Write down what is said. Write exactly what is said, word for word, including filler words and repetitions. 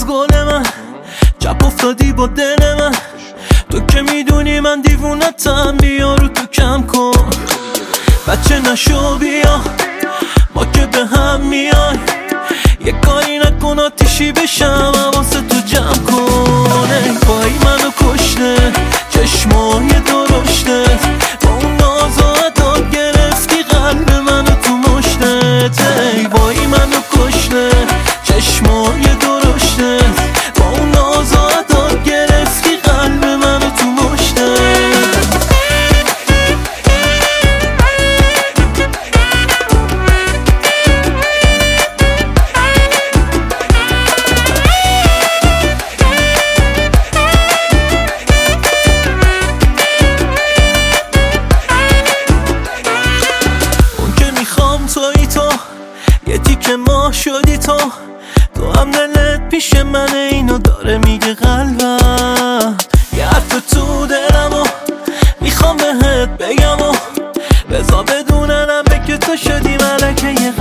از گل من، چپ افتادی با دل من. تو که میدونی من دیوونتم، بیا رو تو کم کن، بچه نشو بیا، ما که به هم میای. یه کاری نکن آتیشی بشم، حواست تو جمع کن. ای وای منو کشته چشمای درشتت، با اون ناز و عداد گرفتی قلب منو تو مشتت. ای وای منو کشته چشمای درشتت، با اون ناز و عداد گرفتی قلب منو تو مشتت. توی تو یه تیکه ما شدی تو، تو هم دلت پیش منه، اینو داره میگه قلبم. یه حرف تو دلم و میخوام بهت بگم و بذار بدوننم به که تو شدی ملکه